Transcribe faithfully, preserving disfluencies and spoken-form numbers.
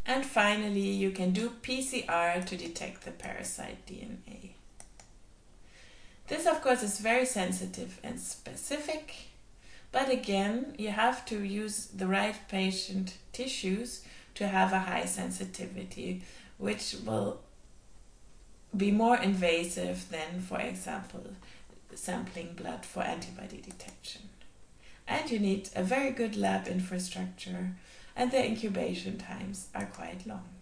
And finally, you can do P C R to detect the parasite D N A. This, of course, is very sensitive and specific, but again, you have to use the right patient tissues to have a high sensitivity, which will be more invasive than, for example, sampling blood for antibody detection. And you need a very good lab infrastructure, and the incubation times are quite long.